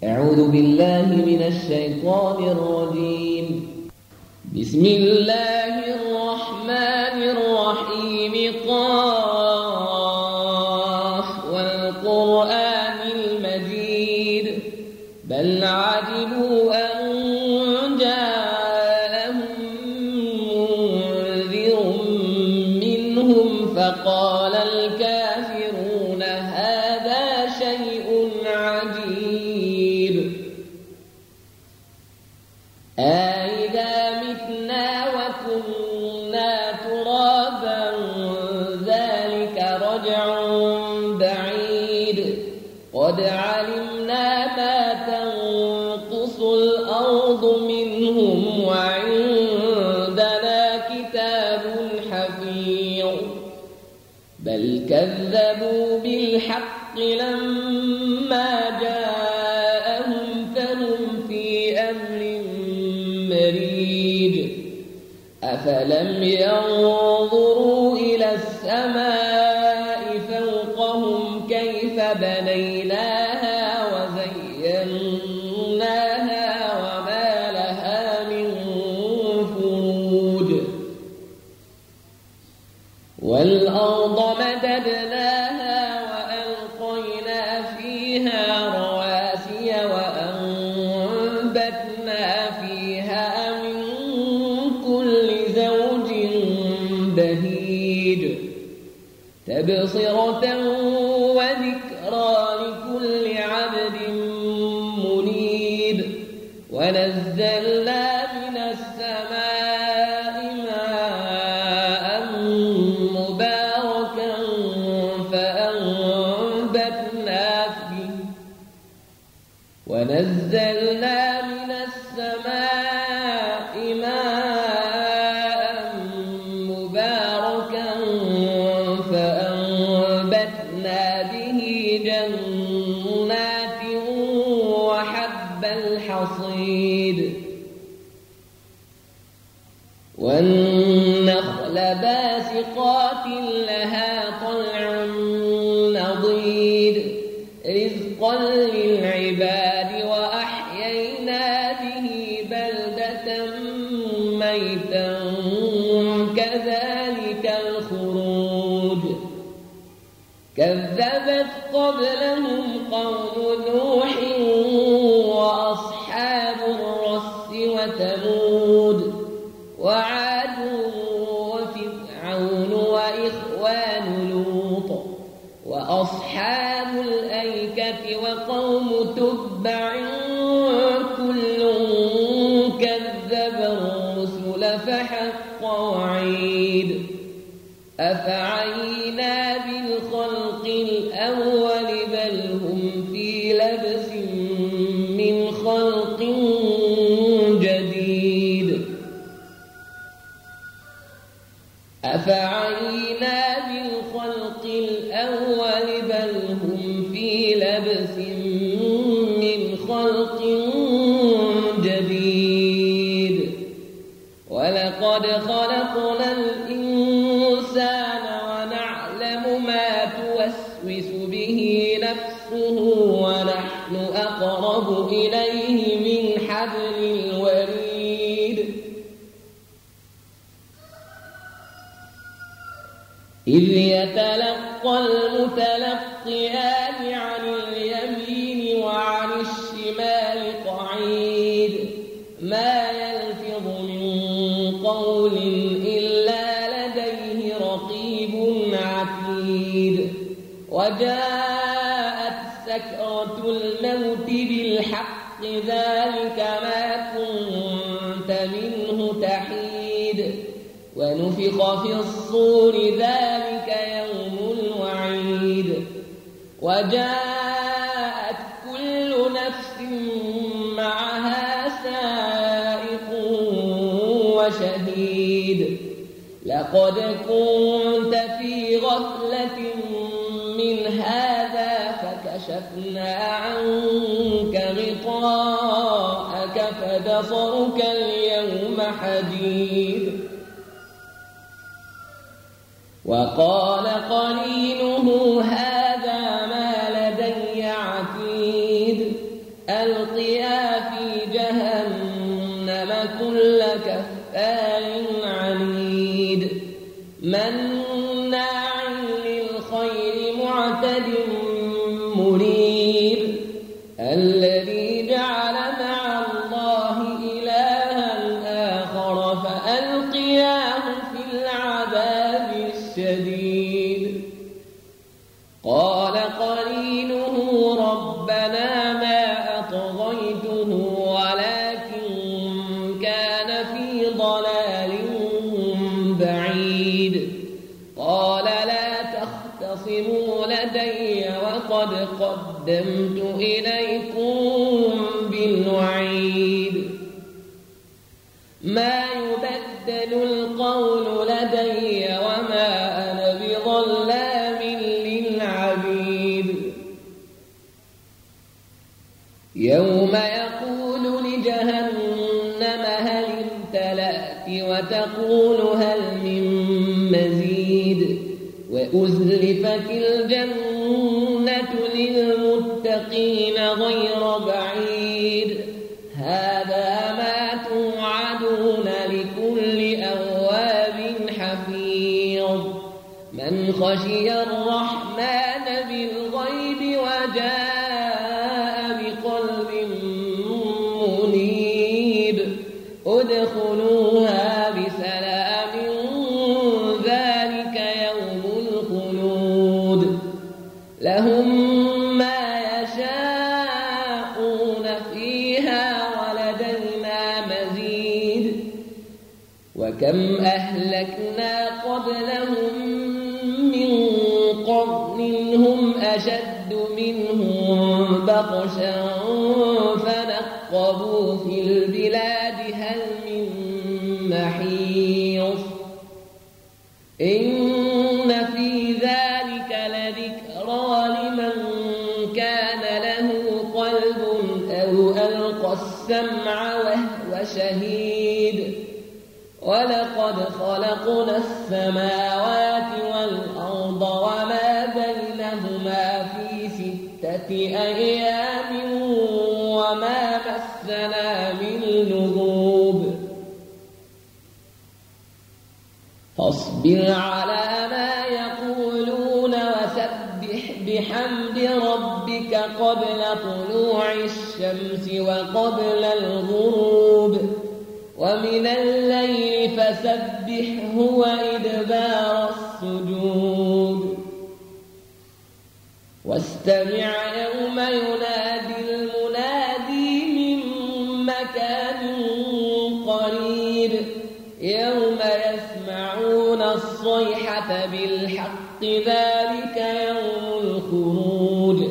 أعوذ بالله من الشيطان الرجيم. بسم الله الرحمن الرحيم. قاف والقرآن المجيد. بل عجبوا أن جاءهم منذر منهم فقال الكافرون هذا شيء عجيب. أإذا متنا وكنا ترابا ذلك رجع بعيد. قد علمنا ما تنقص الأرض منهم وعندنا كتاب حفيظ. بل كذبوا بالحق لما جاءهم فهم في أمر مريج. أفلم ينظروا إلى السماء فوقهم كيف بنيناها وزيناها وما لها من فروج. والأرض مددناها وألقينا فيها رواسي وأنبتنا فيها من كل زوج بهيج. تبصرة وذكرى لكل عبد منيب. ونزلنا من السماء ماء مباركا فأنبتنا فيه. ونزلنا من السماء ماء مباركا فأنبتنا به جنات وحب الحصيد. والنخل باسقات لها طلع نضيد. رزقا للعباد وأحيينا به بلدة ميتا كذلك الخروج. كذبت قبلهم قوم نوح وأصحاب الرس وثمود وعاد وفرعون وإخوان لوط وأصحاب الأيكة وقوم تبع كل كذب الرسل فحق وعيد. أفعينا بالخلق الأول بل هم في لبس من خلق جديد. أفعينا بالخلق الأول بل هم في لبس من خلق جديد. ولقد خلقنا الإنسان ونعلم ما توسوس به نفسه ونحن أقرب إليه من حبل الوريد. إذ يتلقى المتلقيان عن اليمين وعن الشمال قعيد. ما يلفظ من قول إلا لديه رقيب عتيد. وجاءت سكرة الموت بالحق ذلك ما كنت منه تحيد. ونفخ في الصور ذلك يوم الوعيد. وجاءت كل نفس معها سائق وشهيد. لقد كنت في غفلة من هذا فكشفنا عنك غطاءك فبصرك اليوم حديد. وقال قرينه هذا ما لدي عتيد. ألقيا في جهنم كل كفار عنيد مناع للخير معتد مريب الذي جعل مع الله إلها آخر فألقياه في العذاب الشديد قال قرينه ربنا ما أطغيته ولكن كان في ضلال بعيد قال لا تختصموا لدي وقد قدمت إليكم بالوعيد ما يبدل القول لدي وما أنا بظلام للعبيد يوم يقول لجهنم هل امتلأت وتقول هل من مزيد وأزلفت الجنة للمتقين غير بعيد هذا ما توعدون لكل أواب حفيظ من خشي الرحمن بالغيب وجاء بقلب منيب ادخلوها بسلام ذلك يوم الخلود لهم ما يشاءون فيها ولدينا مزيد وكم أهلكنا قبلهم من قرن هم أشد منهم بطشا فنقبوا في البلاد هل من محيص إن في ذلك لذكرى لمن كان له قلب أو ألقى السمع وهو شهيد ولقد خلقنا السماوات والأرض وما بينهما في 6 أيام وما مسنا من لغوب فاصبر على ما يقولون وسبح بحمد ربك قبل طلوع الشمس وقبل الغروب ومن الليل فسبحه وإدبار السجود واستمع يوم ينادي المنادي من مكان قريب يوم يسمعون الصيحة بالحق ذلك يوم الخروج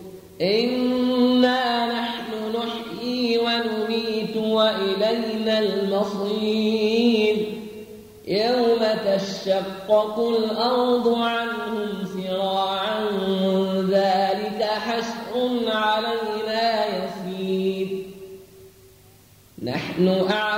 إنا نحن نحيي ونميت وإلينا المصير يوم تشقق الأرض عنهم سراعا ذلك حشر علينا يسير نحن